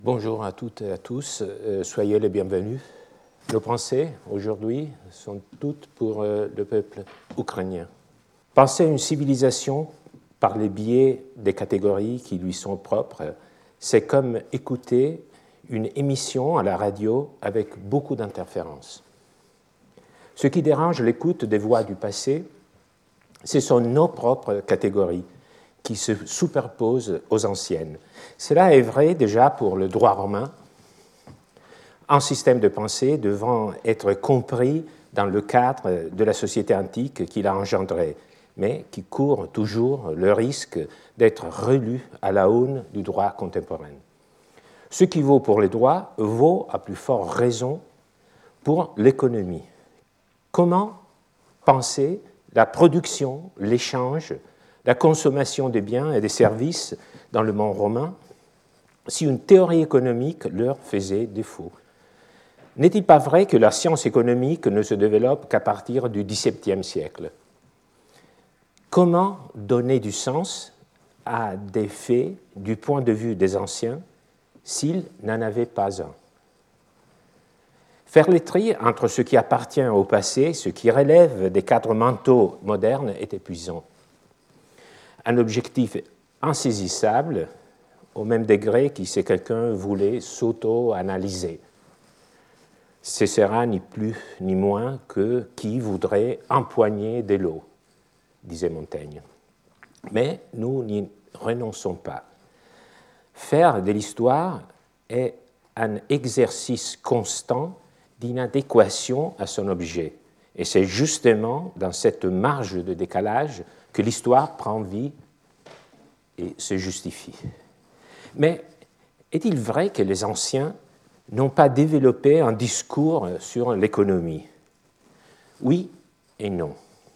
Bonjour à toutes et à tous, soyez les bienvenus. Nos pensées aujourd'hui sont toutes pour le peuple ukrainien. Penser une civilisation par les biais des catégories qui lui sont propres, c'est comme écouter une émission à la radio avec beaucoup d'interférences. Ce qui dérange l'écoute des voix du passé, ce sont nos propres catégories qui se superposent aux anciennes. Cela est vrai déjà pour le droit romain, un système de pensée devant être compris dans le cadre de la société antique qu'il a engendré, mais qui court toujours le risque d'être relu à la aune du droit contemporain. Ce qui vaut pour les droits vaut à plus forte raison pour l'économie. Comment penser la production, l'échange, la consommation des biens et des services dans le monde romain si une théorie économique leur faisait défaut? N'est-il pas vrai que la science économique ne se développe qu'à partir du XVIIe siècle? Comment donner du sens à des faits du point de vue des anciens s'ils n'en avaient pas un? Faire le tri entre ce qui appartient au passé, ce qui relève des cadres mentaux modernes est épuisant. Un objectif insaisissable au même degré que si quelqu'un voulait s'auto-analyser. Ce sera ni plus ni moins que qui voudrait empoigner de l'eau, disait Montaigne. Mais nous n'y renonçons pas. Faire de l'histoire est un exercice constant d'inadéquation à son objet. Et c'est justement dans cette marge de décalage que l'histoire prend vie et se justifie. Mais est-il vrai que les anciens n'ont pas développé un discours sur l'économie? Oui et non.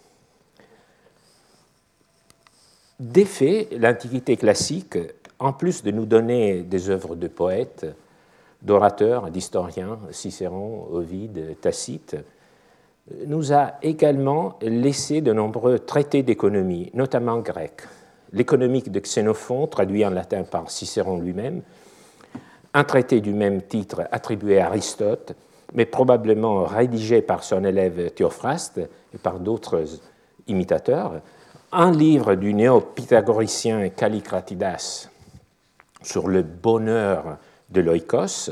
Des faits, l'Antiquité classique, en plus de nous donner des œuvres de poètes, d'orateurs, d'historiens, Cicéron, Ovide, Tacite, nous a également laissé de nombreux traités d'économie, notamment grecs. L'économique de Xénophon, traduit en latin par Cicéron lui-même, un traité du même titre attribué à Aristote, mais probablement rédigé par son élève Théophraste et par d'autres imitateurs, un livre du néo-pythagoricien Callicratidas sur le bonheur de l'oikos,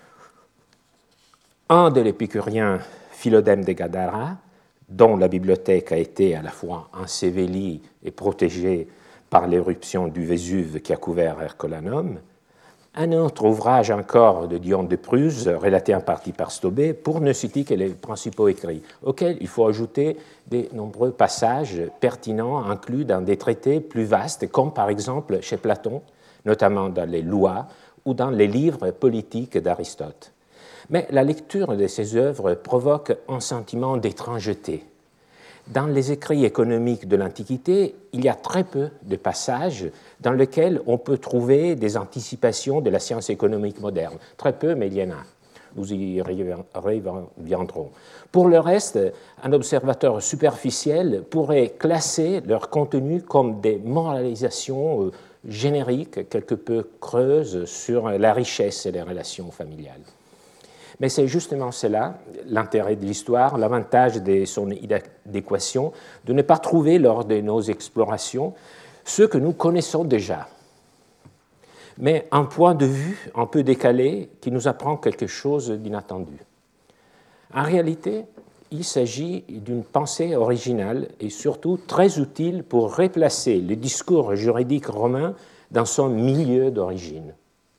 un de l'épicurien Philodème de Gadara, dont la bibliothèque a été à la fois ensevelie et protégée par l'éruption du Vésuve qui a couvert Herculaneum, un autre ouvrage encore de Dion de Prusse, relaté en partie par Stobé, pour ne citer que les principaux écrits, auxquels il faut ajouter de nombreux passages pertinents inclus dans des traités plus vastes, comme par exemple chez Platon, notamment dans les Lois ou dans les livres politiques d'Aristote. Mais la lecture de ces œuvres provoque un sentiment d'étrangeté. Dans les écrits économiques de l'Antiquité, il y a très peu de passages dans lesquels on peut trouver des anticipations de la science économique moderne. Très peu, mais il y en a. Nous y reviendrons. Pour le reste, un observateur superficiel pourrait classer leur contenu comme des moralisations génériques, quelque peu creuses, sur la richesse et les relations familiales. Mais c'est justement cela, l'intérêt de l'histoire, l'avantage de son adéquation, de ne pas trouver lors de nos explorations ce que nous connaissons déjà, mais un point de vue un peu décalé qui nous apprend quelque chose d'inattendu. En réalité, il s'agit d'une pensée originale et surtout très utile pour replacer le discours juridique romain dans son milieu d'origine.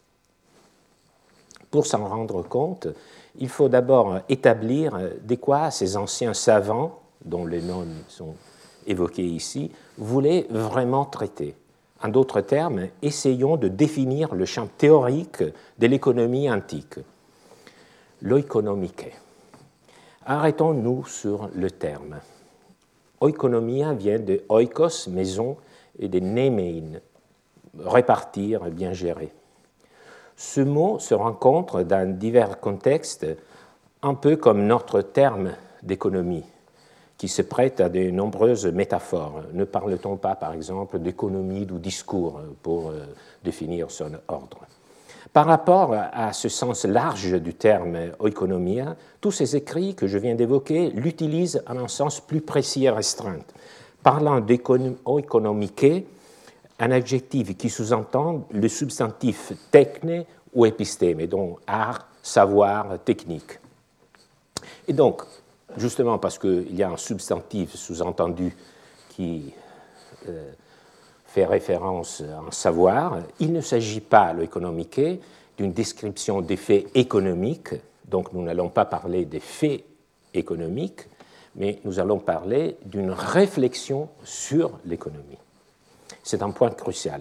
Pour s'en rendre compte, il faut d'abord établir de quoi ces anciens savants, dont les noms sont évoqués ici, voulaient vraiment traiter. En d'autres termes, essayons de définir le champ théorique de l'économie antique. L'oikonomike. Arrêtons-nous sur le terme. Oikonomia vient de oikos, maison, et de nemein, répartir, bien gérer. Ce mot se rencontre dans divers contextes, un peu comme notre terme d'économie, qui se prête à de nombreuses métaphores. Ne parle-t-on pas, par exemple, d'économie du discours pour définir son ordre? Par rapport à ce sens large du terme oikonomia, tous ces écrits que je viens d'évoquer l'utilisent en un sens plus précis et restreint, parlant d'oikonomike, un adjectif qui sous-entend le substantif techne ou épistéme, donc art, savoir, technique. Et donc, justement parce qu'il y a un substantif sous-entendu qui fait référence à un savoir, il ne s'agit pas, l'oikonomike, d'une description des faits économiques, donc nous n'allons pas parler des faits économiques, mais nous allons parler d'une réflexion sur l'économie. C'est un point crucial.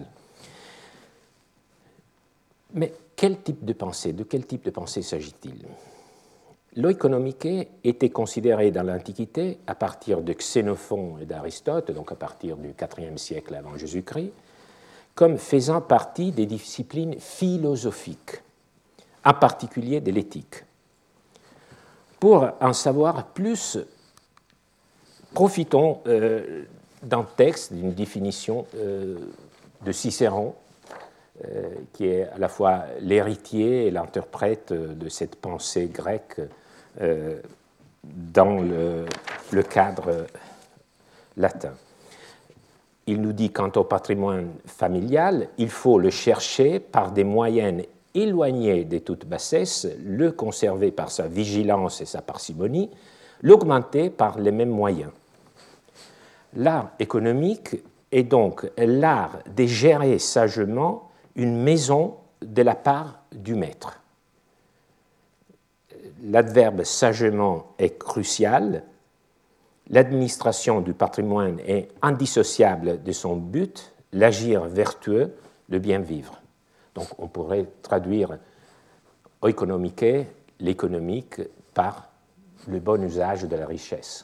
Mais quel type de pensée, de quel type de pensée s'agit-il? L'oikonomike était considéré dans l'Antiquité, à partir de Xénophon et d'Aristote, donc à partir du IVe siècle avant Jésus-Christ, comme faisant partie des disciplines philosophiques, en particulier de l'éthique. Pour en savoir plus, profitons d'un texte, d'une définition de Cicéron, qui est à la fois l'héritier et l'interprète de cette pensée grecque dans le cadre latin. Il nous dit quant au patrimoine familial, il faut le chercher par des moyens éloignés de toute bassesse, le conserver par sa vigilance et sa parcimonie, l'augmenter par les mêmes moyens. L'art économique est donc l'art de gérer sagement une maison de la part du maître. L'adverbe sagement est crucial. L'administration du patrimoine est indissociable de son but, l'agir vertueux, le bien vivre. Donc on pourrait traduire oikonomike, l'économique, par le bon usage de la richesse.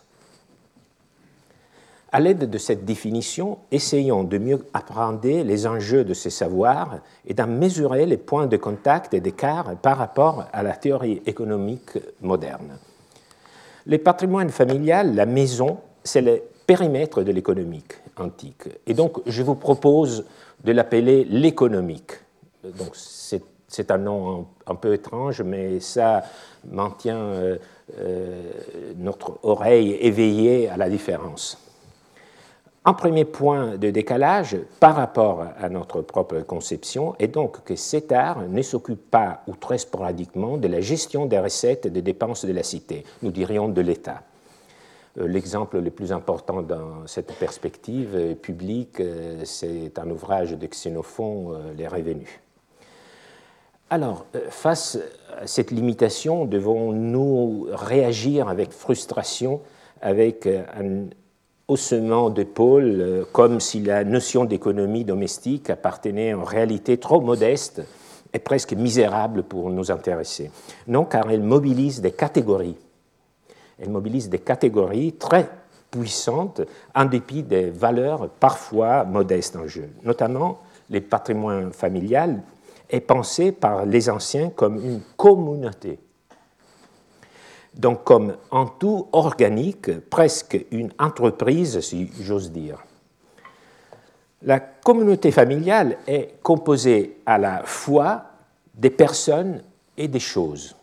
À l'aide de cette définition, essayons de mieux appréhender les enjeux de ces savoirs et d'en mesurer les points de contact et d'écart par rapport à la théorie économique moderne. Le patrimoine familial, la maison, c'est le périmètre de l'économique antique. Et donc, je vous propose de l'appeler l'économique. Donc, c'est un nom un peu étrange, mais ça maintient notre oreille éveillée à la différence. Un premier point de décalage par rapport à notre propre conception est donc que cet art ne s'occupe pas, ou très sporadiquement, de la gestion des recettes et des dépenses de la cité, nous dirions de l'État. L'exemple le plus important dans cette perspective publique, c'est un ouvrage de Xénophon, Les Revenus. Alors, face à cette limitation, devons-nous réagir avec frustration, avec un haussement d'épaule, comme si la notion d'économie domestique appartenait en réalité trop modeste et presque misérable pour nous intéresser? Non, car elle mobilise des catégories. Elle mobilise des catégories très puissantes en dépit des valeurs parfois modestes en jeu. Notamment, le patrimoine familial est pensé par les anciens comme une communauté. Donc comme un tout organique, presque une entreprise, si j'ose dire. La communauté familiale est composée à la fois des personnes et des choses,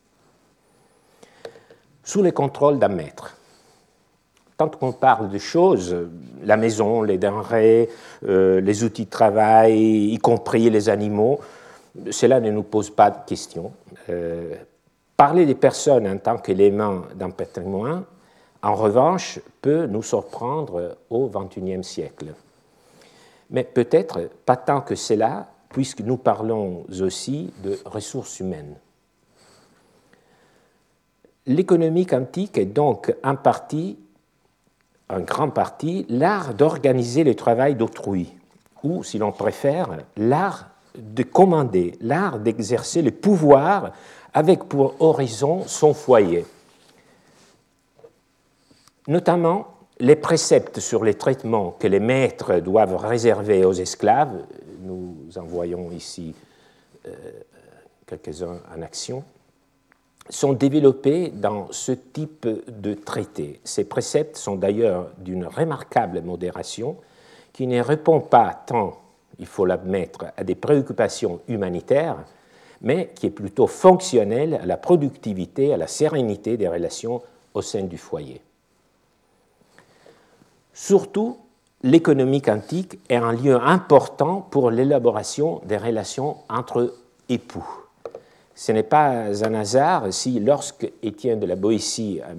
sous le contrôle d'un maître. Tant qu'on parle de choses, la maison, les denrées, les outils de travail, y compris les animaux, cela ne nous pose pas de questions. Parler des personnes en tant qu'éléments d'un patrimoine, en revanche, peut nous surprendre au XXIe siècle. Mais peut-être pas tant que cela, puisque nous parlons aussi de ressources humaines. L'économie antique est donc en grand partie, l'art d'organiser le travail d'autrui, ou, si l'on préfère, l'art de commander, l'art d'exercer le pouvoir avec pour horizon son foyer. Notamment, les préceptes sur les traitements que les maîtres doivent réserver aux esclaves, nous en voyons ici quelques-uns en action, sont développés dans ce type de traité. Ces préceptes sont d'ailleurs d'une remarquable modération qui ne répond pas tant, il faut l'admettre, à des préoccupations humanitaires, mais qui est plutôt fonctionnel à la productivité, à la sérénité des relations au sein du foyer. Surtout, l'économie quantique est un lieu important pour l'élaboration des relations entre époux. Ce n'est pas un hasard si, lorsque Étienne de la Boétie, en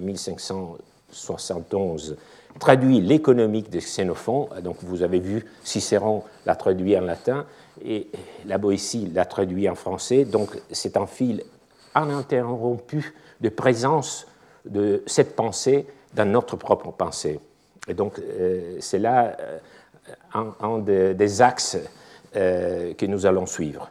1571, traduit l'économique de Xénophon, donc vous avez vu, Cicéron l'a traduit en latin, et la Boétie l'a traduit en français, donc c'est un fil ininterrompu de présence de cette pensée dans notre propre pensée. Et donc c'est là un des axes que nous allons suivre.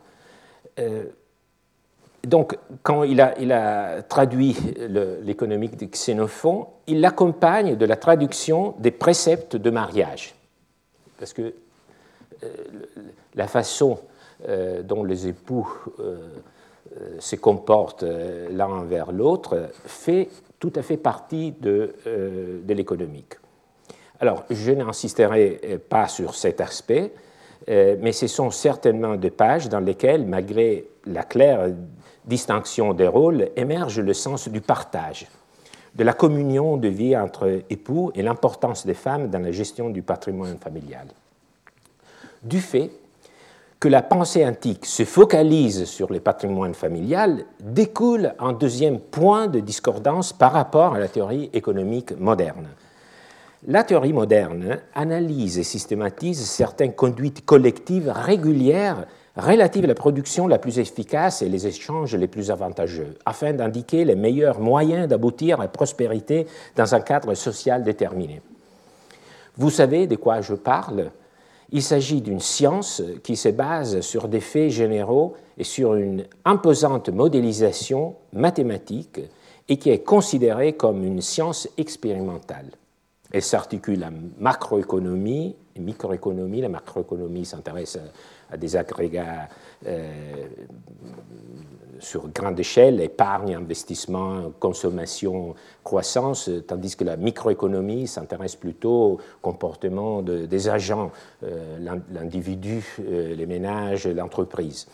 Donc, quand il a traduit l'économique de Xénophon, il l'accompagne de la traduction des préceptes de mariage. Parce que la façon dont les époux se comportent l'un envers l'autre fait tout à fait partie de l'économique. Alors, je n'insisterai pas sur cet aspect, mais ce sont certainement des pages dans lesquelles, malgré la claire distinction des rôles, émerge le sens du partage, de la communion de vie entre époux et l'importance des femmes dans la gestion du patrimoine familial. Du fait que la pensée antique se focalise sur le patrimoine familial, découle un deuxième point de discordance par rapport à la théorie économique moderne. La théorie moderne analyse et systématise certaines conduites collectives régulières relatives à la production la plus efficace et les échanges les plus avantageux, afin d'indiquer les meilleurs moyens d'aboutir à la prospérité dans un cadre social déterminé. Vous savez de quoi je parle ? Il s'agit d'une science qui se base sur des faits généraux et sur une imposante modélisation mathématique et qui est considérée comme une science expérimentale. Elle s'articule en macroéconomie et microéconomie. La macroéconomie s'intéresse à des agrégats sur grande échelle, épargne, investissement, consommation, croissance, tandis que la microéconomie s'intéresse plutôt au comportement des agents, l'individu, les ménages, l'entreprise.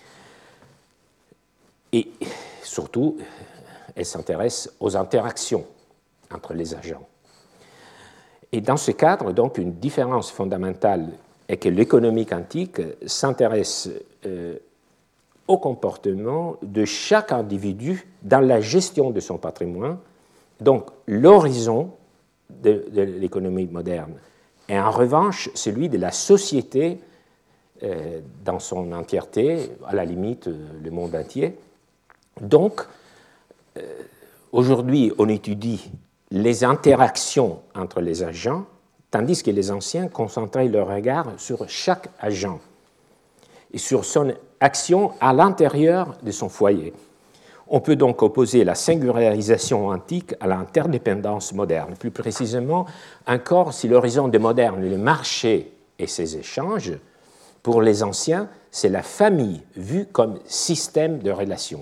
Et surtout, elle s'intéresse aux interactions entre les agents. Et dans ce cadre, donc, une différence fondamentale est que l'économie quantique s'intéresse au comportement de chaque individu dans la gestion de son patrimoine. Donc, l'horizon de l'économie moderne est en revanche celui de la société dans son entièreté, à la limite le monde entier. Donc, aujourd'hui, on étudie les interactions entre les agents, tandis que les anciens concentraient leur regard sur chaque agent et sur son action à l'intérieur de son foyer. On peut donc opposer la singularisation antique à l'interdépendance moderne. Plus précisément, encore, si l'horizon des modernes est le marché et ses échanges, pour les anciens, c'est la famille vue comme système de relations.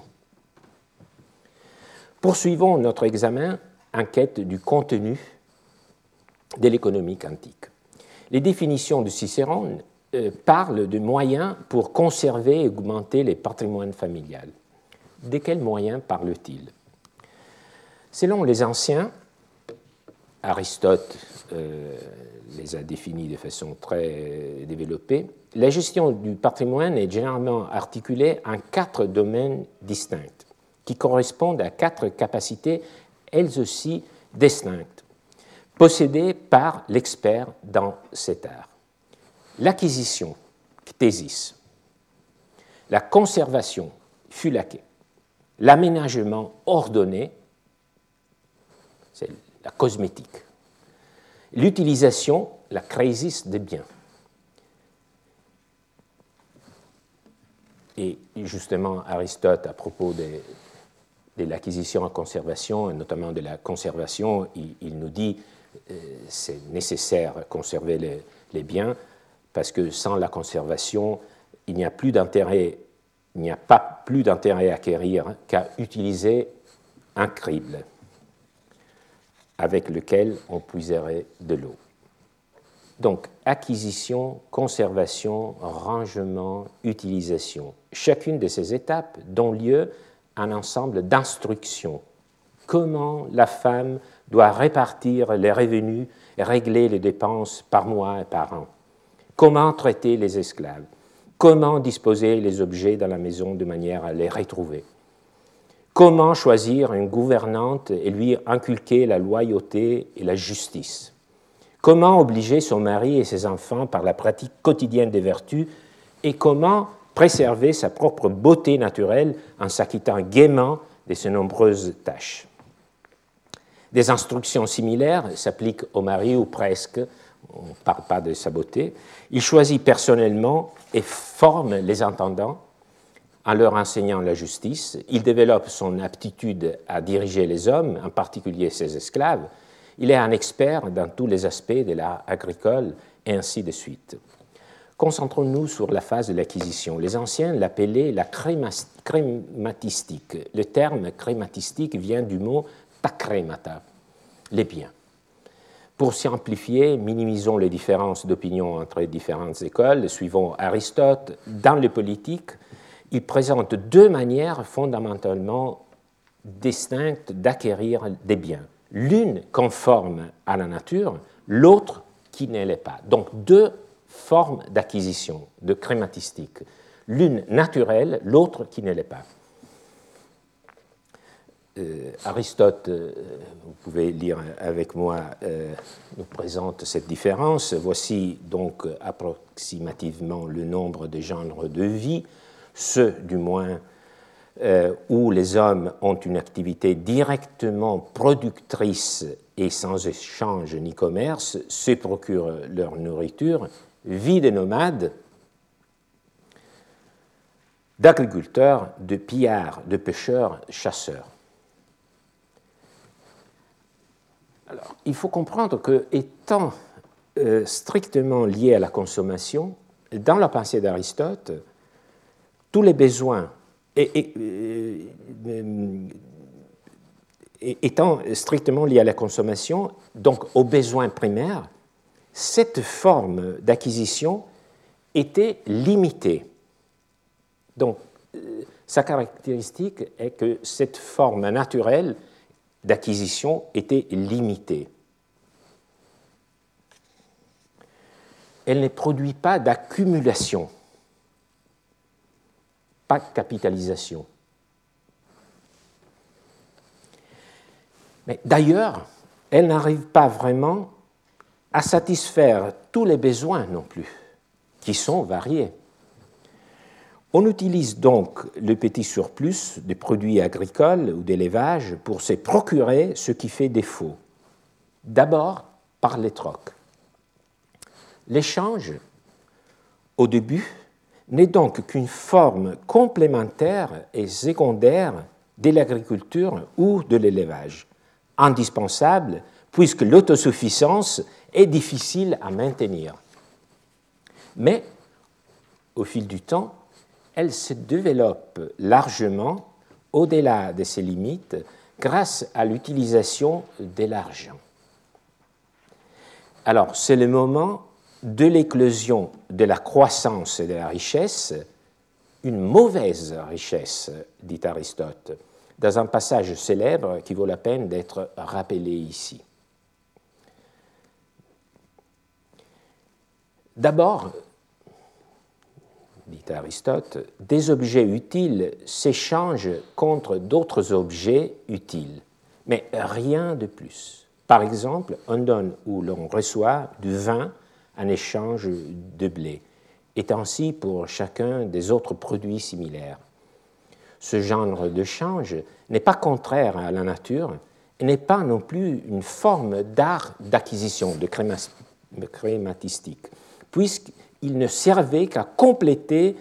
Poursuivons notre examen en quête du contenu de l'économie quantique. Les définitions de Cicéron parlent de moyens pour conserver et augmenter les patrimoines familiales. De quels moyens parle-t-il ? Selon les anciens, Aristote les a définis de façon très développée, la gestion du patrimoine est généralement articulée en 4 domaines distincts, qui correspondent à 4 capacités, elles aussi distinctes, possédées par l'expert dans cet art. L'acquisition, ctésis, la conservation, phylaké, l'aménagement ordonné, c'est la cosmétique, l'utilisation, la krésis des biens. Et justement, Aristote, à propos de l'acquisition et conservation, et notamment de la conservation, il nous dit c'est nécessaire de conserver les biens parce que sans la conservation, il n'y a pas plus d'intérêt à acquérir qu'à utiliser un crible avec lequel on puiserait de l'eau. Donc, acquisition, conservation, rangement, utilisation. chacune de ces étapes donne lieu à un ensemble d'instructions. Comment la femme doit répartir les revenus et régler les dépenses par mois et par an. Comment traiter les esclaves. Comment disposer les objets dans la maison de manière à les retrouver. Comment choisir une gouvernante et lui inculquer la loyauté et la justice. Comment obliger son mari et ses enfants par la pratique quotidienne des vertus et comment préserver sa propre beauté naturelle en s'acquittant gaiement de ses nombreuses tâches. Des instructions similaires s'appliquent au mari ou presque, on ne parle pas de sa beauté. Il choisit personnellement et forme les intendants en leur enseignant la justice. Il développe son aptitude à diriger les hommes, en particulier ses esclaves. Il est un expert dans tous les aspects de l'art agricole et ainsi de suite. Concentrons-nous sur la phase de l'acquisition. Les anciens l'appelaient la crématistique. Le terme crématistique vient du mot pakremata, les biens. Pour simplifier, minimisons les différences d'opinion entre les différentes écoles. Suivant Aristote, dans le politique, il présente deux manières fondamentalement distinctes d'acquérir des biens. L'une conforme à la nature, l'autre qui ne l'est pas. Donc deux formes d'acquisition, de crématistique. L'une naturelle, l'autre qui ne l'est pas. Aristote, vous pouvez lire avec moi, nous présente cette différence. Voici donc approximativement le nombre de genres de vie, ceux du moins où les hommes ont une activité directement productrice et sans échange ni commerce, se procurent leur nourriture, vie de nomades, d'agriculteurs, de pillards, de pêcheurs, chasseurs. Alors, il faut comprendre que, étant strictement lié à la consommation, dans la pensée d'Aristote, tous les besoins, étant strictement liés à la consommation, donc aux besoins primaires, cette forme d'acquisition était limitée. Donc, sa caractéristique est que cette forme naturelle d'acquisition était limitée. Elle ne produit pas d'accumulation, pas de capitalisation. Mais d'ailleurs, elle n'arrive pas vraiment à satisfaire tous les besoins non plus, qui sont variés. On utilise donc le petit surplus des produits agricoles ou d'élevage pour se procurer ce qui fait défaut. D'abord par les trocs. L'échange, au début, n'est donc qu'une forme complémentaire et secondaire de l'agriculture ou de l'élevage, indispensable puisque l'autosuffisance est difficile à maintenir. Mais, au fil du temps, elle se développe largement au-delà de ses limites grâce à l'utilisation de l'argent. Alors, c'est le moment de l'éclosion de la croissance et de la richesse, une mauvaise richesse, dit Aristote, dans un passage célèbre qui vaut la peine d'être rappelé ici. D'abord, dit Aristote, des objets utiles s'échangent contre d'autres objets utiles, mais rien de plus. Par exemple, on donne ou l'on reçoit du vin en échange de blé, et ainsi pour chacun des autres produits similaires. Ce genre d'échange n'est pas contraire à la nature et n'est pas non plus une forme d'art d'acquisition, de crématistique, puisqu'il ne servait qu'à compléter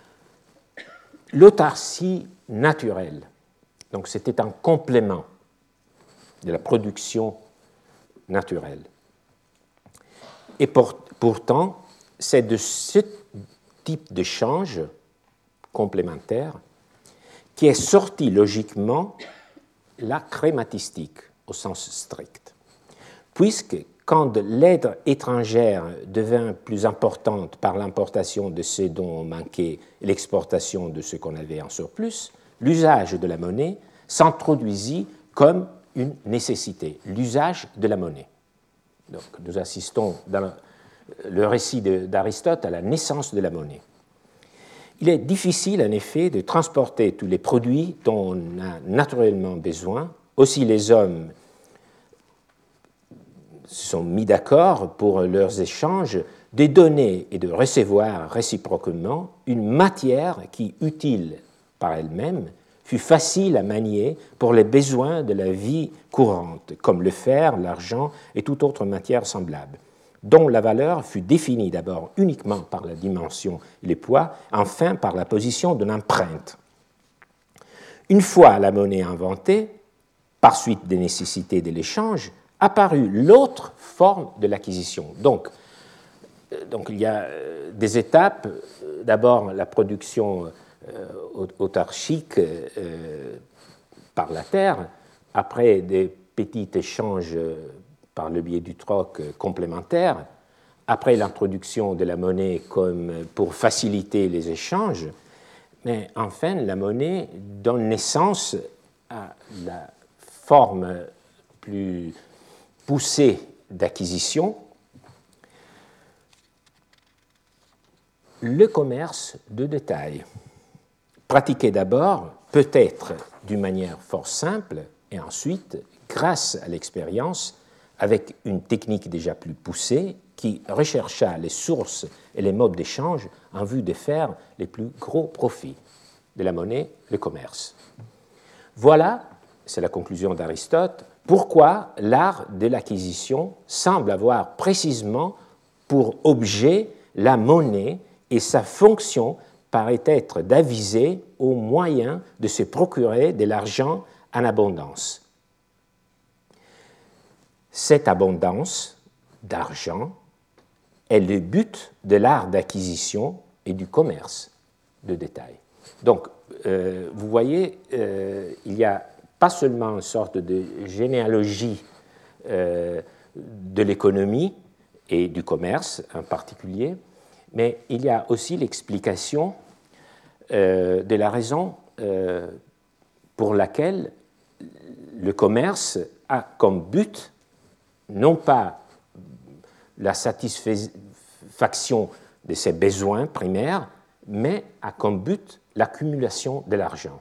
l'autarcie naturelle. Donc c'était un complément de la production naturelle. Et pourtant, c'est de ce type d'échange complémentaire qui est sorti logiquement la crématistique au sens strict. Puisque, quand l'aide étrangère devint plus importante par l'importation de ce dont on manquait et l'exportation de ce qu'on avait en surplus, l'usage de la monnaie s'introduisit comme une nécessité, l'usage de la monnaie. Donc, nous assistons dans le récit d'Aristote à la naissance de la monnaie. Il est difficile, en effet, de transporter tous les produits dont on a naturellement besoin. Aussi, les hommes se sont mis d'accord pour leurs échanges de donner et de recevoir réciproquement une matière qui, utile par elle-même, fut facile à manier pour les besoins de la vie courante, comme le fer, l'argent et toute autre matière semblable, dont la valeur fut définie d'abord uniquement par la dimension et les poids, enfin par la position d'une empreinte. Une fois la monnaie inventée, par suite des nécessités de l'échange, apparut l'autre forme de l'acquisition. Donc il y a des étapes. D'abord, la production autarchique par la terre, après des petits échanges par le biais du troc complémentaire, après l'introduction de la monnaie comme pour faciliter les échanges, mais enfin la monnaie donne naissance à la forme plus poussée d'acquisition, le commerce de détail, pratiqué d'abord peut-être d'une manière fort simple et ensuite, grâce à l'expérience, avec une technique déjà plus poussée qui rechercha les sources et les modes d'échange en vue de faire les plus gros profits de la monnaie, le commerce. Voilà, c'est la conclusion d'Aristote, pourquoi l'art de l'acquisition semble avoir précisément pour objet la monnaie et sa fonction paraît être d'aviser aux moyens de se procurer de l'argent en abondance. Cette abondance d'argent est le but de l'art d'acquisition et du commerce de détail. Donc, vous voyez, il y a pas seulement une sorte de généalogie de l'économie et du commerce en particulier, mais il y a aussi l'explication de la raison pour laquelle le commerce a comme but non pas la satisfaction de ses besoins primaires, mais a comme but l'accumulation de l'argent.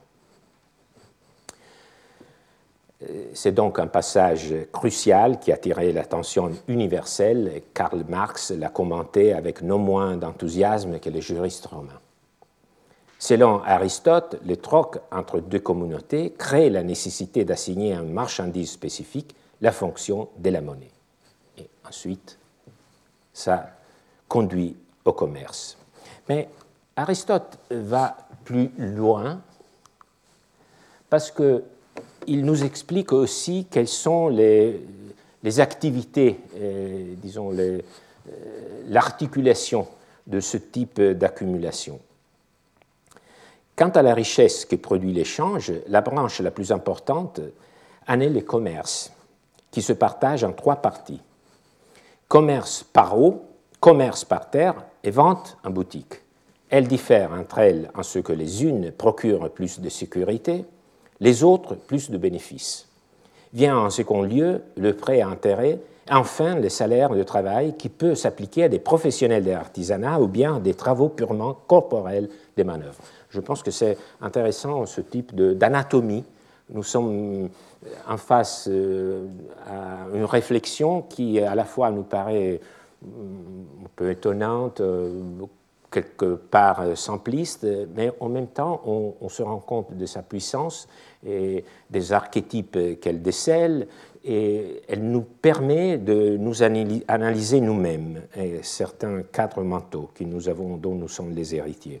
C'est donc un passage crucial qui a attiré l'attention universelle et Karl Marx l'a commenté avec non moins d'enthousiasme que les juristes romains. Selon Aristote, le troc entre deux communautés crée la nécessité d'assigner à une marchandise spécifique la fonction de la monnaie. Et ensuite, ça conduit au commerce. Mais Aristote va plus loin parce qu'il nous explique aussi quelles sont les activités, disons l'articulation de ce type d'accumulation. Quant à la richesse que produit l'échange, la branche la plus importante en est le commerce, qui se partage en trois parties. Commerce par eau, commerce par terre et vente en boutique. Elles diffèrent entre elles en ce que les unes procurent plus de sécurité, les autres plus de bénéfices. Vient en second lieu le prêt à intérêt, enfin le salaire de travail qui peut s'appliquer à des professionnels de l'artisanat ou bien à des travaux purement corporels des manœuvres. Je pense que c'est intéressant ce type d'anatomie. Nous sommes en face à une réflexion qui à la fois nous paraît un peu étonnante, quelque part simpliste, mais en même temps on se rend compte de sa puissance et des archétypes qu'elle décèle, et elle nous permet de nous analyser nous-mêmes et certains cadres mentaux que nous avons, dont nous sommes les héritiers.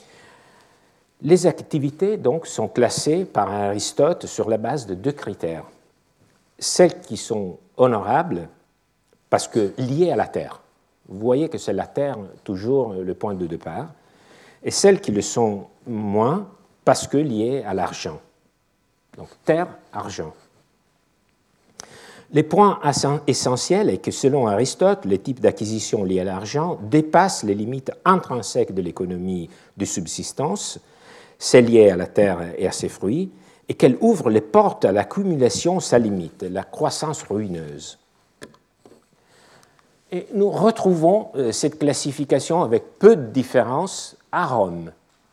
Les activités, donc, sont classées par Aristote sur la base de deux critères. Celles qui sont honorables, parce que liées à la terre. Vous voyez que c'est la terre toujours le point de départ. Et celles qui le sont moins, parce que liées à l'argent. Donc, terre, argent. Les points essentiels est que selon Aristote, le type d'acquisition lié à l'argent dépasse les limites intrinsèques de l'économie de subsistance, celle liée à la terre et à ses fruits, et qu'elle ouvre les portes à l'accumulation sans limite, la croissance ruineuse. Et nous retrouvons cette classification avec peu de différence à Rome.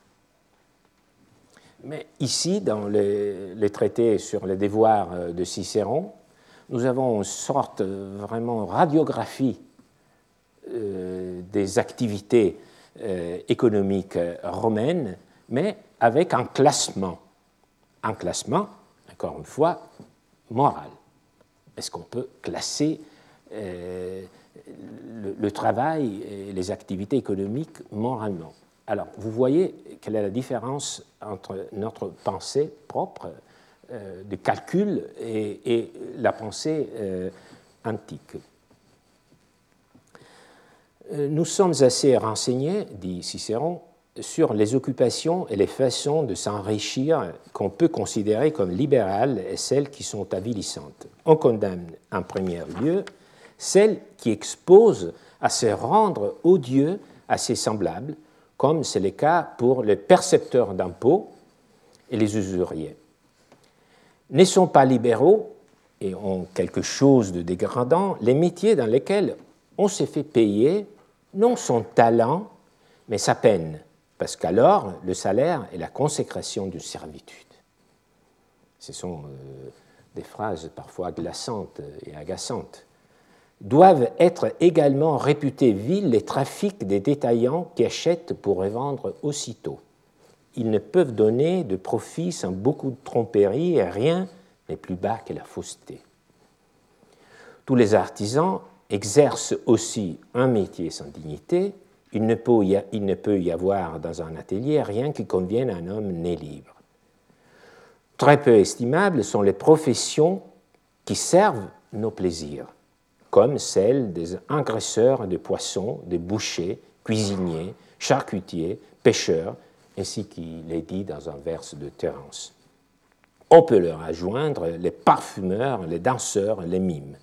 Mais ici, dans les traités sur les devoirs de Cicéron, nous avons une sorte vraiment radiographie des activités économiques romaines, mais avec un classement, encore une fois, moral. Est-ce qu'on peut classer le travail et les activités économiques moralement? Alors, vous voyez quelle est la différence entre notre pensée propre de calcul et la pensée antique. Nous sommes assez renseignés, dit Cicéron, sur les occupations et les façons de s'enrichir qu'on peut considérer comme libérales et celles qui sont avilissantes. On condamne en premier lieu celles qui exposent à se rendre odieux à ses semblables, comme c'est le cas pour les percepteurs d'impôts et les usuriers. Ne sont pas libéraux et ont quelque chose de dégradant les métiers dans lesquels on se fait payer non son talent, mais sa peine, parce qu'alors le salaire est la consécration d'une servitude. Ce sont des phrases parfois glaçantes et agaçantes. Doivent être également réputés vils les trafics des détaillants qui achètent pour revendre aussitôt. Ils ne peuvent donner de profit sans beaucoup de tromperie et rien n'est plus bas que la fausseté. Tous les artisans exercent aussi un métier sans dignité. Il ne peut y avoir dans un atelier rien qui convienne à un homme né libre. Très peu estimables sont les professions qui servent nos plaisirs, comme celles des engraisseurs de poissons, des bouchers, cuisiniers, charcutiers, pêcheurs, ainsi qu'il est dit dans un vers de Terence. On peut leur adjoindre les parfumeurs, les danseurs, les mimes.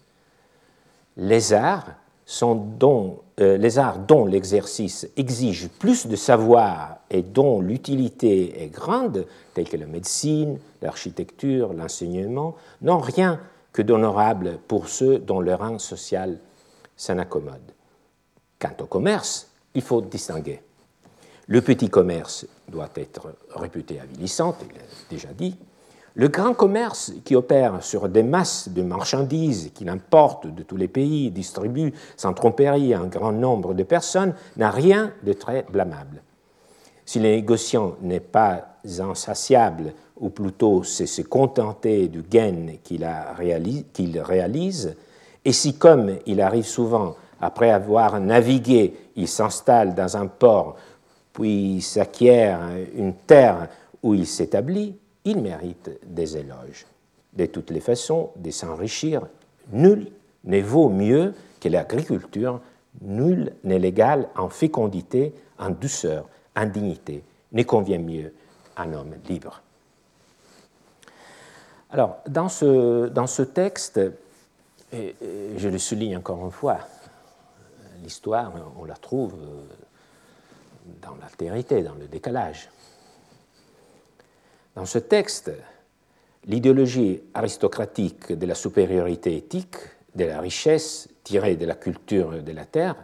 Les arts dont l'exercice exige plus de savoir et dont l'utilité est grande, tels que la médecine, l'architecture, l'enseignement, n'ont rien que d'honorable pour ceux dont le rang social s'en accommode. Quant au commerce, il faut distinguer. Le petit commerce doit être réputé avilissant, il l'a déjà dit. Le grand commerce qui opère sur des masses de marchandises qu'il importe de tous les pays, distribue sans tromperie à un grand nombre de personnes, n'a rien de très blâmable. Si le négociant n'est pas insatiable, ou plutôt c'est se contenter du gain qu'il réalise, et si comme il arrive souvent, après avoir navigué, il s'installe dans un port, puis s'acquiert une terre où il s'établit, il mérite des éloges. De toutes les façons, de s'enrichir, nul ne vaut mieux que l'agriculture, nul n'est l'égal en fécondité, en douceur, en dignité, ne convient mieux à un homme libre. Alors, dans ce texte, et je le souligne encore une fois, l'histoire, on la trouve dans l'altérité, dans le décalage. Dans ce texte, l'idéologie aristocratique de la supériorité éthique, de la richesse tirée de la culture de la terre,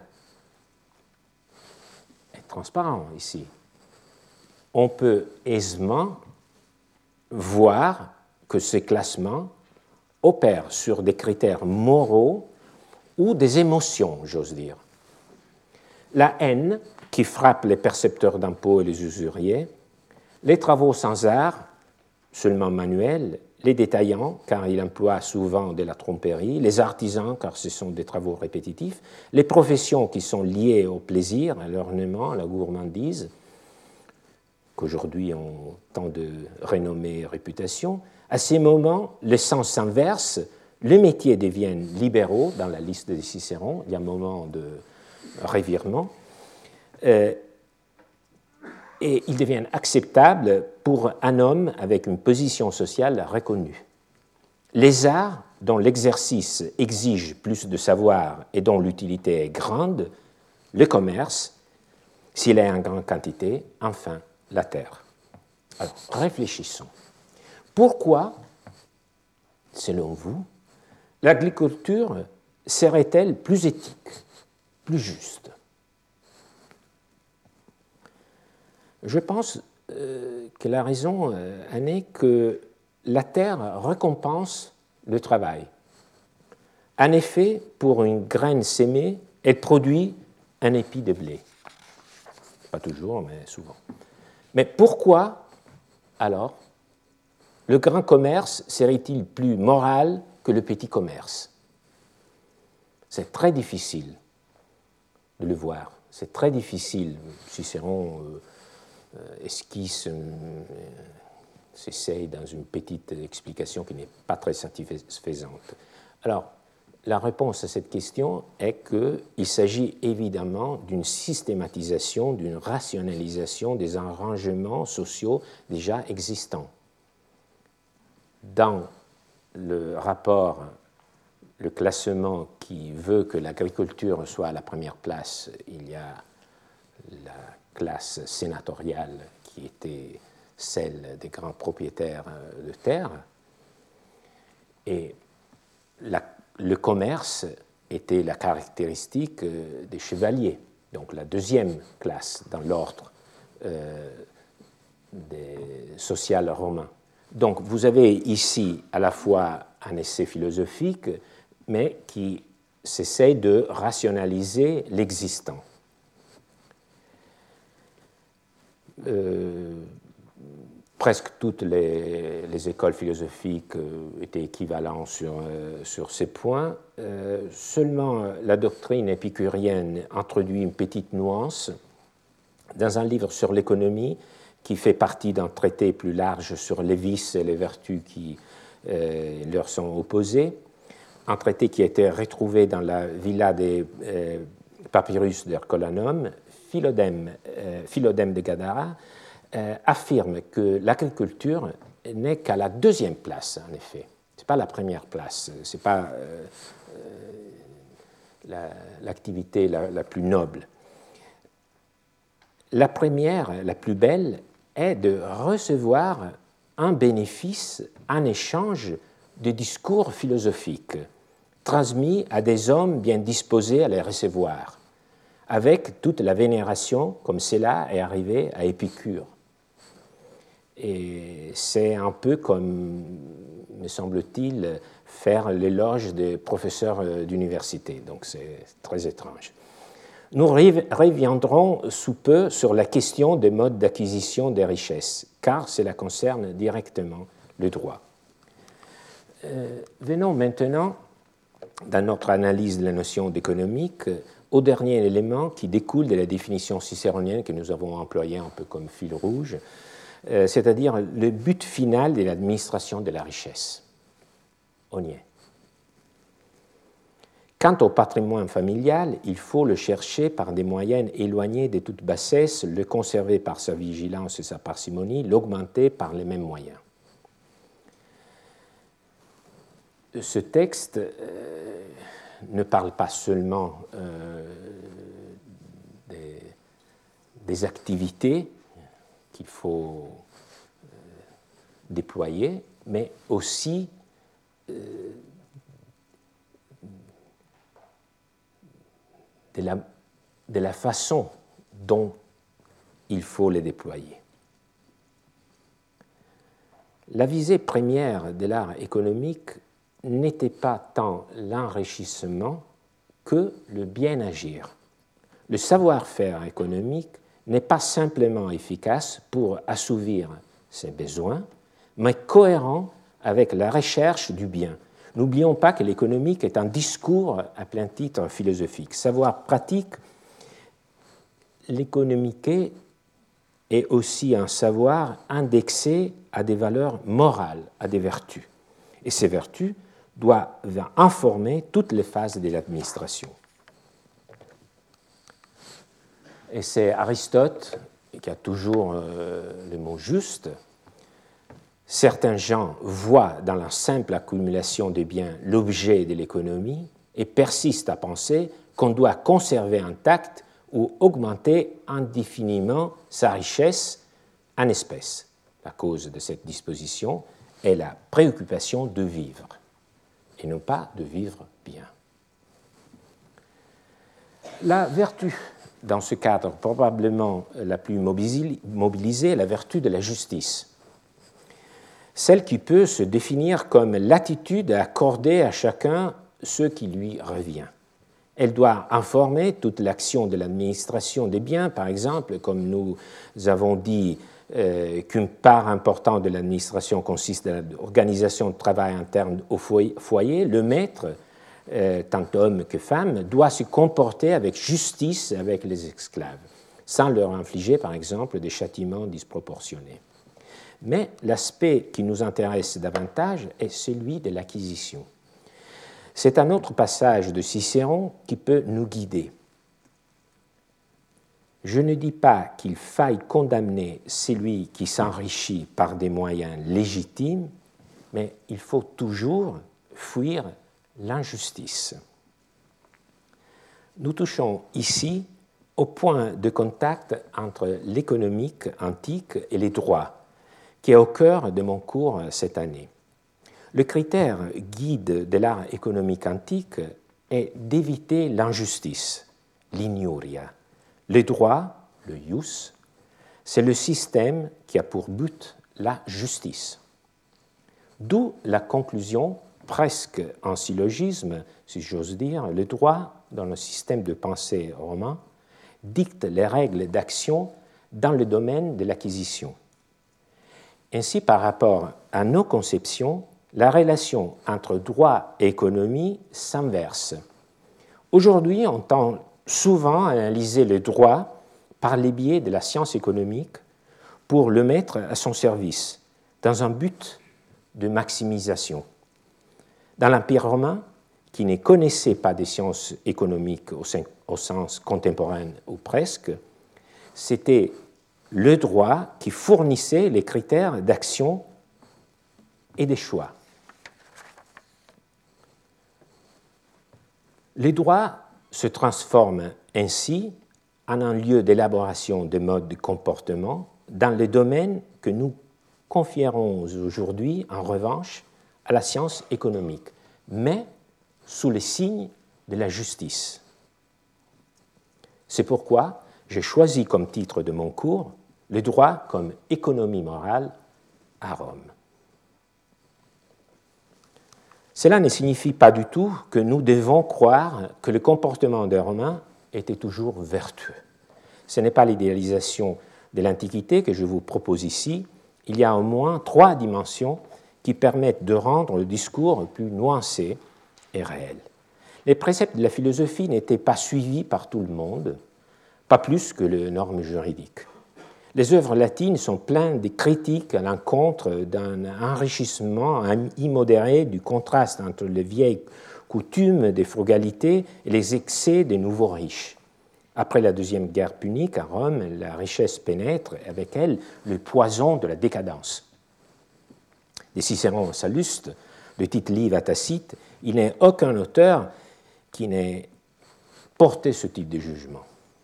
est transparent ici. On peut aisément voir que ces classements opèrent sur des critères moraux ou des émotions, j'ose dire. La haine qui frappe les percepteurs d'impôts et les usuriers, les travaux sans art, seulement manuels, les détaillants, car ils emploient souvent de la tromperie, les artisans, car ce sont des travaux répétitifs, les professions qui sont liées au plaisir, à l'ornement, à la gourmandise, qu'aujourd'hui ont tant de renommée et réputation. À ces moments, le sens s'inverse, les métiers deviennent libéraux dans la liste de Cicéron, il y a un moment de revirement, et ils deviennent acceptables pour un homme avec une position sociale reconnue. Les arts dont l'exercice exige plus de savoir et dont l'utilité est grande, le commerce, s'il est en grande quantité, enfin la terre. Alors, réfléchissons. Pourquoi, selon vous, l'agriculture serait-elle plus éthique, plus juste? Je pense que la raison en est que la terre récompense le travail. En effet, pour une graine sémée, elle produit un épi de blé. Pas toujours, mais souvent. Mais pourquoi, alors, le grand commerce serait-il plus moral que le petit commerce? C'est très difficile de le voir. C'est très difficile. Cicéron esquisse, s'essaye dans une petite explication qui n'est pas très satisfaisante. Alors, la réponse à cette question est qu'il s'agit évidemment d'une systématisation, d'une rationalisation des arrangements sociaux déjà existants. Dans le rapport, le classement qui veut que l'agriculture soit à la première place, il y a la classe sénatoriale qui était celle des grands propriétaires de terre, et le commerce était la caractéristique des chevaliers, donc la deuxième classe dans l'ordre social romain. Donc vous avez ici à la fois un essai philosophique, mais qui s'essaie de rationaliser l'existant. Presque toutes les écoles philosophiques étaient équivalentes sur ces points. Seulement, la doctrine épicurienne introduit une petite nuance dans un livre sur l'économie qui fait partie d'un traité plus large sur les vices et les vertus qui leur sont opposées, un traité qui a été retrouvé dans la villa des papyrus d'Hercolanum. Philodème de Gadara affirme que l'agriculture n'est qu'à la deuxième place, en effet. Ce n'est pas la première place, ce n'est pas l'activité la plus noble. La première, la plus belle, est de recevoir un bénéfice en échange de discours philosophiques transmis à des hommes bien disposés à les recevoir, avec toute la vénération, comme cela est arrivé à Épicure. Et c'est un peu comme, me semble-t-il, faire l'éloge des professeurs d'université. Donc c'est très étrange. Nous reviendrons sous peu sur la question des modes d'acquisition des richesses, car cela concerne directement le droit. Venons maintenant, dans notre analyse de la notion d'économique, au dernier élément qui découle de la définition cicéronienne que nous avons employée un peu comme fil rouge, c'est-à-dire le but final de l'administration de la richesse. On y est. Quant au patrimoine familial, il faut le chercher par des moyens éloignés de toute bassesse, le conserver par sa vigilance et sa parcimonie, l'augmenter par les mêmes moyens. Ce texte ne parle pas seulement des activités qu'il faut déployer, mais aussi de la façon dont il faut les déployer. La visée première de l'art économique n'était pas tant l'enrichissement que le bien agir. Le savoir-faire économique n'est pas simplement efficace pour assouvir ses besoins, mais cohérent avec la recherche du bien. N'oublions pas que l'économique est un discours à plein titre philosophique. Savoir pratique, l'économique est aussi un savoir indexé à des valeurs morales, à des vertus. Et ces vertus doivent informer toutes les phases de l'administration. Et c'est Aristote qui a toujours le mot juste. Certains gens voient dans la simple accumulation de biens l'objet de l'économie et persistent à penser qu'on doit conserver intacte ou augmenter indéfiniment sa richesse en espèces. La cause de cette disposition est la préoccupation de vivre, et non pas de vivre bien. La vertu, dans ce cadre probablement la plus mobilisée, est la vertu de la justice, celle qui peut se définir comme l'attitude à accorder à chacun ce qui lui revient. Elle doit informer toute l'action de l'administration des biens, par exemple, comme nous avons dit qu'une part importante de l'administration consiste dans l'organisation de travail interne au foyer. Le maître, tant homme que femme, doit se comporter avec justice avec les esclaves, sans leur infliger, par exemple, des châtiments disproportionnés. Mais l'aspect qui nous intéresse davantage est celui de l'acquisition. C'est un autre passage de Cicéron qui peut nous guider. Je ne dis pas qu'il faille condamner celui qui s'enrichit par des moyens légitimes, mais il faut toujours fuir l'injustice. Nous touchons ici au point de contact entre l'économique antique et les droits, qui est au cœur de mon cours cette année. Le critère guide de l'art économique antique est d'éviter l'injustice, l'injuria. Le droit, le ius, c'est le système qui a pour but la justice. D'où la conclusion, presque en syllogisme, si j'ose dire, le droit, dans le système de pensée romain, dicte les règles d'action dans le domaine de l'acquisition. Ainsi, par rapport à nos conceptions, la relation entre droit et économie s'inverse. Aujourd'hui, on tend souvent à analyser le droit par les biais de la science économique pour le mettre à son service, dans un but de maximisation. Dans l'Empire romain, qui ne connaissait pas des sciences économiques au sens contemporain ou presque, c'était le droit qui fournissait les critères d'action et des choix. Les droits se transforment ainsi en un lieu d'élaboration de modes de comportement dans les domaines que nous confierons aujourd'hui, en revanche, à la science économique, mais sous les signes de la justice. C'est pourquoi j'ai choisi comme titre de mon cours « Le droit comme économie morale à Rome ». Cela ne signifie pas du tout que nous devons croire que le comportement des Romains était toujours vertueux. Ce n'est pas l'idéalisation de l'Antiquité que je vous propose ici. Il y a au moins 3 dimensions qui permettent de rendre le discours plus nuancé et réel. Les préceptes de la philosophie n'étaient pas suivis par tout le monde, pas plus que les normes juridiques. Les œuvres latines sont pleines de critiques à l'encontre d'un enrichissement immodéré du contraste entre les vieilles coutumes des frugalités et les excès des nouveaux riches. Après la Deuxième Guerre punique, à Rome, la richesse pénètre et avec elle le poison de la décadence. De Cicéron à Salluste, de Tite-Live à Tacite, il n'est aucun auteur qui n'ait porté ce type de jugement.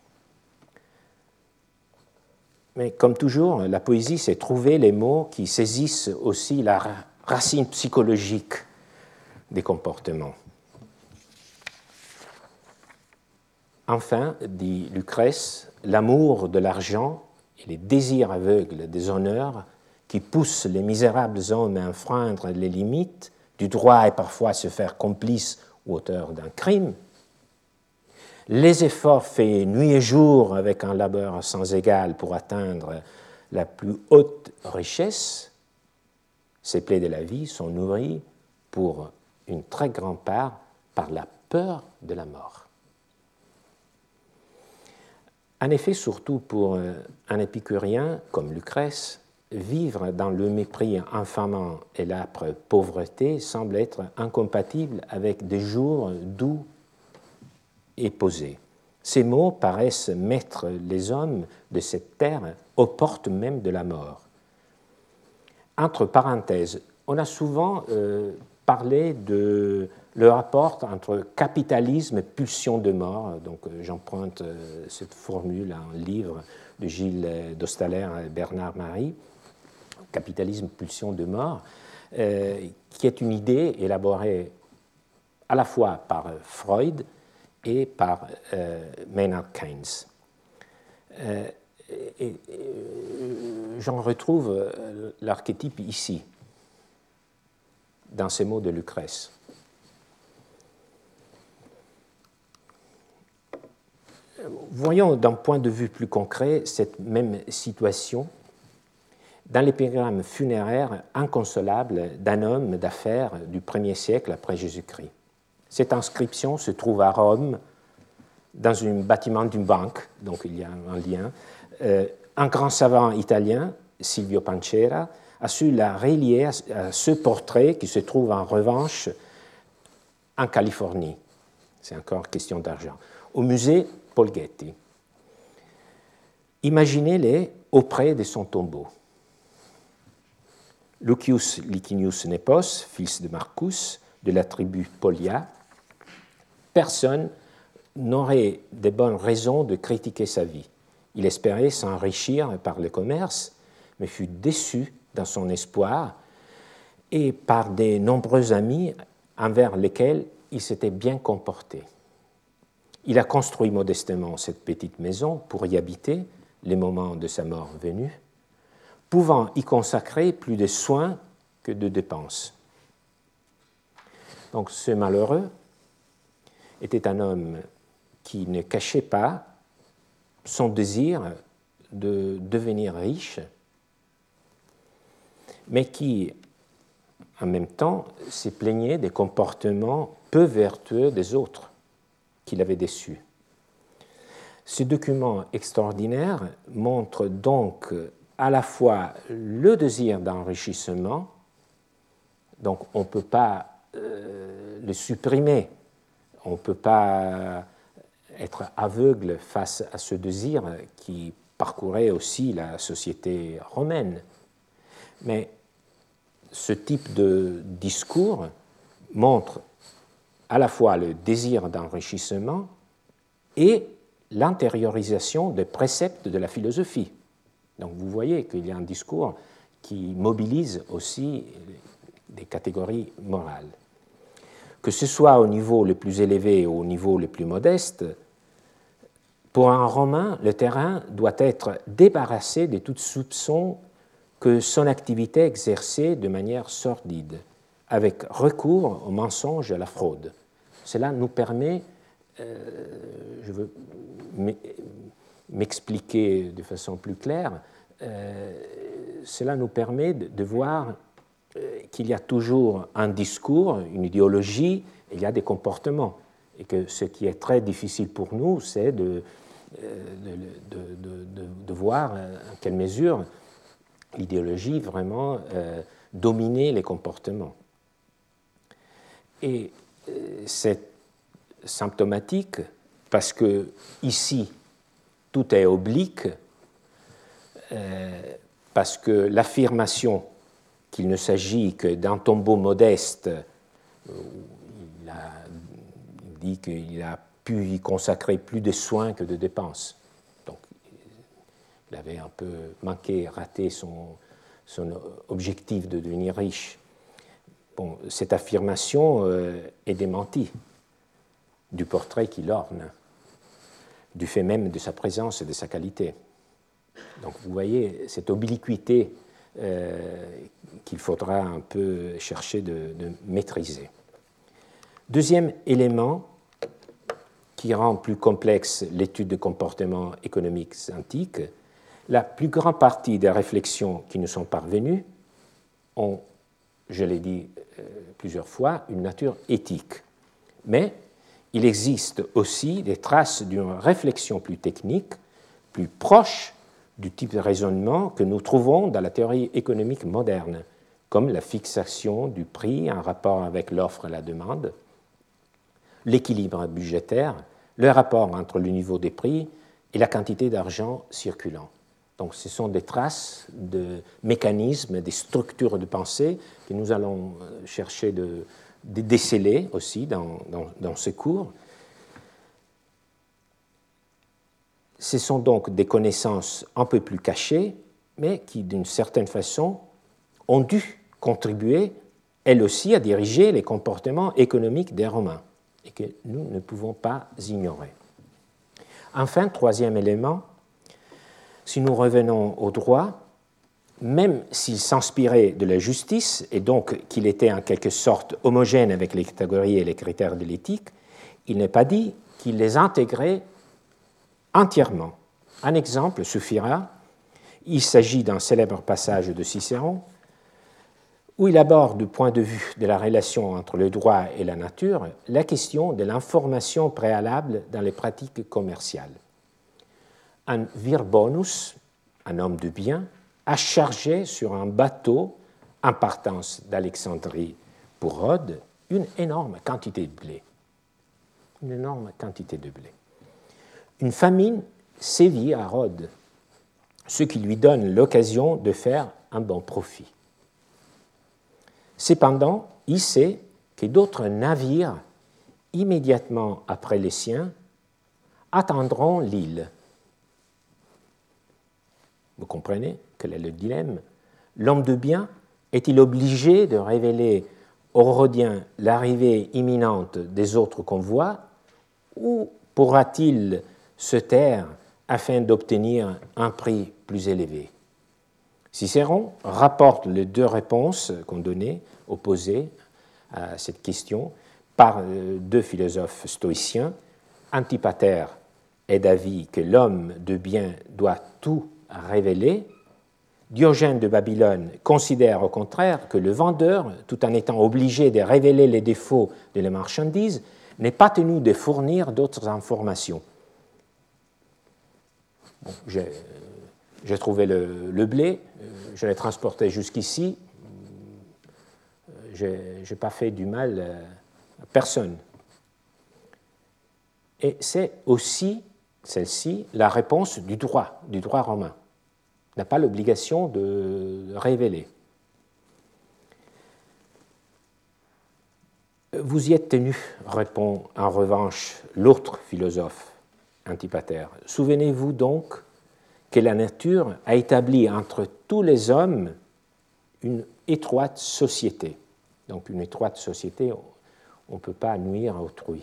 Mais comme toujours, la poésie sait trouver les mots qui saisissent aussi la racine psychologique des comportements. Enfin, dit Lucrèce, l'amour de l'argent et les désirs aveugles des honneurs qui poussent les misérables hommes à enfreindre les limites du droit et parfois à se faire complice ou auteur d'un crime, les efforts faits nuit et jour avec un labeur sans égal pour atteindre la plus haute richesse, ces plaies de la vie sont nourries pour une très grande part par la peur de la mort. En effet, surtout pour un épicurien comme Lucrèce, vivre dans le mépris infamant et l'âpre pauvreté semble être incompatible avec des jours doux et posés. Ces mots paraissent mettre les hommes de cette terre aux portes même de la mort. entre parenthèses, on a souvent parlé de le rapport entre capitalisme et pulsion de mort. Donc, j'emprunte cette formule à un livre de Gilles Dostaler et Bernard Marie, Capitalisme, pulsion de mort, qui est une idée élaborée à la fois par Freud et par Maynard Keynes. J'en retrouve l'archétype ici, dans ces mots de Lucrèce. Voyons d'un point de vue plus concret cette même situation dans l'épigramme funéraire inconsolable d'un homme d'affaires du 1er siècle après Jésus-Christ. Cette inscription se trouve à Rome, dans un bâtiment d'une banque, donc il y a un lien. Un grand savant italien, Silvio Pancera, a su la relier à ce portrait qui se trouve en revanche en Californie. C'est encore question d'argent. Au musée Paul Getty. Imaginez-les auprès de son tombeau. Lucius Licinius Nepos, fils de Marcus, de la tribu Pollia, personne n'aurait de bonnes raisons de critiquer sa vie. Il espérait s'enrichir par le commerce, mais fut déçu dans son espoir et par de nombreux amis envers lesquels il s'était bien comporté. Il a construit modestement cette petite maison pour y habiter, les moments de sa mort venus, pouvant y consacrer plus de soins que de dépenses. Donc ce malheureux était un homme qui ne cachait pas son désir de devenir riche, mais qui, en même temps, se plaignait des comportements peu vertueux des autres qu'il avait déçus. Ce document extraordinaire montre donc à la fois le désir d'enrichissement, donc on ne peut pas le supprimer, on ne peut pas être aveugle face à ce désir qui parcourait aussi la société romaine. Mais ce type de discours montre à la fois le désir d'enrichissement et l'intériorisation des préceptes de la philosophie. Donc vous voyez qu'il y a un discours qui mobilise aussi des catégories morales. Que ce soit au niveau le plus élevé ou au niveau le plus modeste, pour un Romain, le terrain doit être débarrassé de tout soupçon que son activité exercée de manière sordide, avec recours au mensonge et à la fraude. Cela nous permet, je veux m'expliquer de façon plus claire, cela nous permet de voir qu'il y a toujours un discours, une idéologie, et il y a des comportements. Et que ce qui est très difficile pour nous, c'est de voir en quelle mesure l'idéologie vraiment dominait les comportements. Et c'est symptomatique parce que ici, tout est oblique, parce que l'affirmation qu'il ne s'agit que d'un tombeau modeste, il dit qu'il a pu y consacrer plus de soins que de dépenses. Donc, il avait un peu manqué, raté son objectif de devenir riche. Bon, cette affirmation est démentie du portrait qu'il orne, du fait même de sa présence et de sa qualité. Donc, vous voyez cette obliquité qu'il faudra un peu chercher de maîtriser. Deuxième élément qui rend plus complexe l'étude de comportements économiques antiques, la plus grande partie des réflexions qui nous sont parvenues ont, je l'ai dit plusieurs fois, une nature éthique. Mais il existe aussi des traces d'une réflexion plus technique, plus proche du type de raisonnement que nous trouvons dans la théorie économique moderne, comme la fixation du prix en rapport avec l'offre et la demande, l'équilibre budgétaire, le rapport entre le niveau des prix et la quantité d'argent circulant. Donc ce sont des traces de mécanismes, des structures de pensée que nous allons chercher de déceler aussi dans ce cours. Ce sont donc des connaissances un peu plus cachées, mais qui, d'une certaine façon, ont dû contribuer, elles aussi, à diriger les comportements économiques des Romains, et que nous ne pouvons pas ignorer. Enfin, troisième élément, si nous revenons au droit, même s'il s'inspirait de la justice, et donc qu'il était en quelque sorte homogène avec les catégories et les critères de l'éthique, il n'est pas dit qu'il les intégrait entièrement. Un exemple suffira. Il s'agit d'un célèbre passage de Cicéron où il aborde du point de vue de la relation entre le droit et la nature la question de l'information préalable dans les pratiques commerciales. Un vir bonus, un homme de bien, a chargé sur un bateau en partance d'Alexandrie pour Rhodes une énorme quantité de blé. Une énorme quantité de blé. Une famine sévit à Rhodes, ce qui lui donne l'occasion de faire un bon profit. Cependant, il sait que d'autres navires, immédiatement après les siens, atteindront l'île. Vous comprenez quel est le dilemme? L'homme de bien est-il obligé de révéler aux Rhodiens l'arrivée imminente des autres convois ou pourra-t-il se taire afin d'obtenir un prix plus élevé? Cicéron rapporte les deux réponses qu'on donnait, opposées à cette question, par deux philosophes stoïciens. Antipater est d'avis que l'homme de bien doit tout révéler. Diogène de Babylone considère au contraire que le vendeur, tout en étant obligé de révéler les défauts de la marchandise, n'est pas tenu de fournir d'autres informations. Bon, j'ai trouvé le blé, je l'ai transporté jusqu'ici, je n'ai pas fait du mal à personne. Et c'est aussi, celle-ci, la réponse du droit romain. Il n'a pas l'obligation de révéler. Vous y êtes tenu, répond en revanche l'autre philosophe, Antipater. Souvenez-vous donc que la nature a établi entre tous les hommes une étroite société. Donc une étroite société, on ne peut pas nuire à autrui.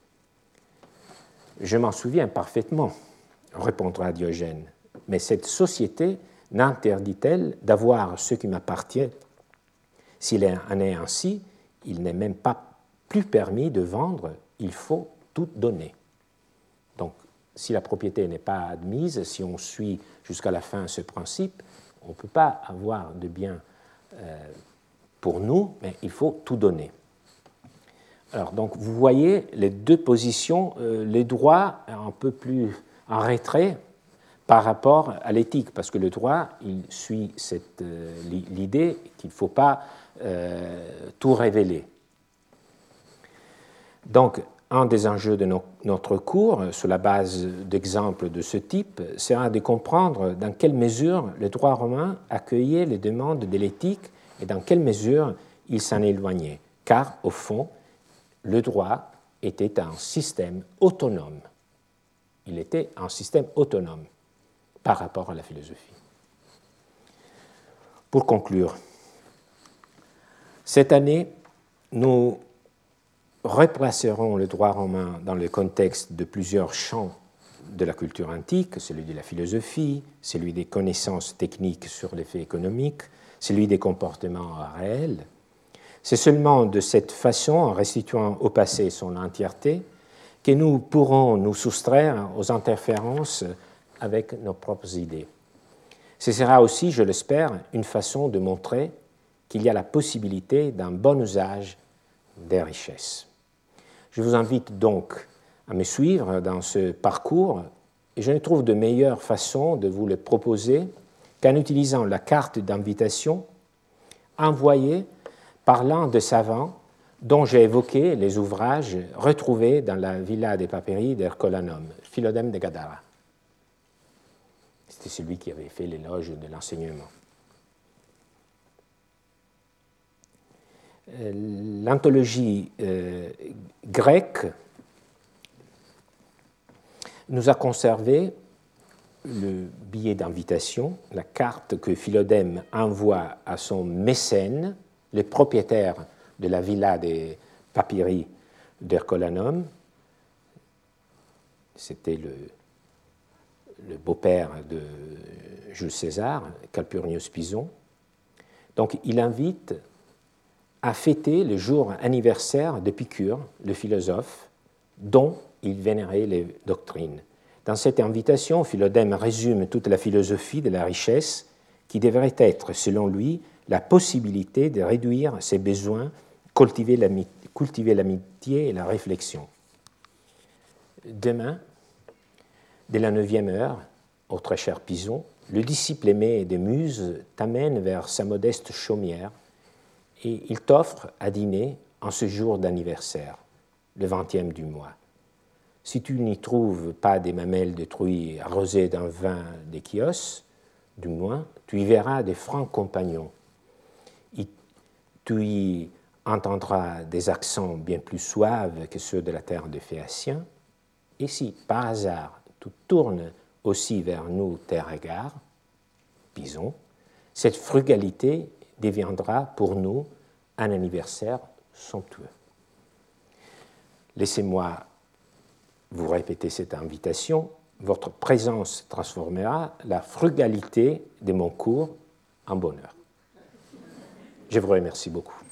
Je m'en souviens parfaitement, répondra Diogène, mais cette société n'interdit-elle d'avoir ce qui m'appartient? S'il en est ainsi, il n'est même pas plus permis de vendre, il faut tout donner. Donc, si la propriété n'est pas admise, si on suit jusqu'à la fin ce principe, on ne peut pas avoir de bien pour nous, mais il faut tout donner. Alors, donc, vous voyez les deux positions, le droit un peu plus en retrait par rapport à l'éthique, parce que le droit, il suit l'idée qu'il ne faut pas tout révéler. Donc, un des enjeux de notre cours, sur la base d'exemples de ce type, sera de comprendre dans quelle mesure le droit romain accueillait les demandes de l'éthique et dans quelle mesure il s'en éloignait. Car, au fond, le droit était un système autonome. Il était un système autonome par rapport à la philosophie. Pour conclure, cette année, nous replacerons le droit romain dans le contexte de plusieurs champs de la culture antique, celui de la philosophie, celui des connaissances techniques sur les faits économiques, celui des comportements réels. C'est seulement de cette façon, en restituant au passé son entièreté, que nous pourrons nous soustraire aux interférences avec nos propres idées. Ce sera aussi, je l'espère, une façon de montrer qu'il y a la possibilité d'un bon usage des richesses. Je vous invite donc à me suivre dans ce parcours et je ne trouve de meilleure façon de vous le proposer qu'en utilisant la carte d'invitation envoyée par l'un des savants dont j'ai évoqué les ouvrages retrouvés dans la Villa dei Paperi d'Ercolanum, Philodème de Gadara. C'était celui qui avait fait l'éloge de l'enseignement. L'anthologie grecque nous a conservé le billet d'invitation, la carte que Philodème envoie à son mécène, le propriétaire de la villa des papyri d'Hercolanum. C'était le beau-père de Jules César, Calpurnius Pison. Donc il invite à fêter le jour anniversaire d'Épicure, le philosophe, dont il vénérait les doctrines. Dans cette invitation, Philodème résume toute la philosophie de la richesse qui devrait être, selon lui, la possibilité de réduire ses besoins, cultiver l'amitié et la réflexion. Demain, dès la 9e heure, ô très cher Pison, le disciple aimé des Muses t'amène vers sa modeste chaumière et il t'offre à dîner en ce jour d'anniversaire, le 20e du mois. Si tu n'y trouves pas des mamelles de truie arrosées d'un vin d'Échios, du moins, tu y verras des francs compagnons. Tu y entendras des accents bien plus suaves que ceux de la terre des Phéaciens. Et si, par hasard, tu tournes aussi vers nous tes regards, Pison, cette frugalité deviendra pour nous un anniversaire somptueux. Laissez-moi vous répéter cette invitation. Votre présence transformera la frugalité de mon cours en bonheur. Je vous remercie beaucoup.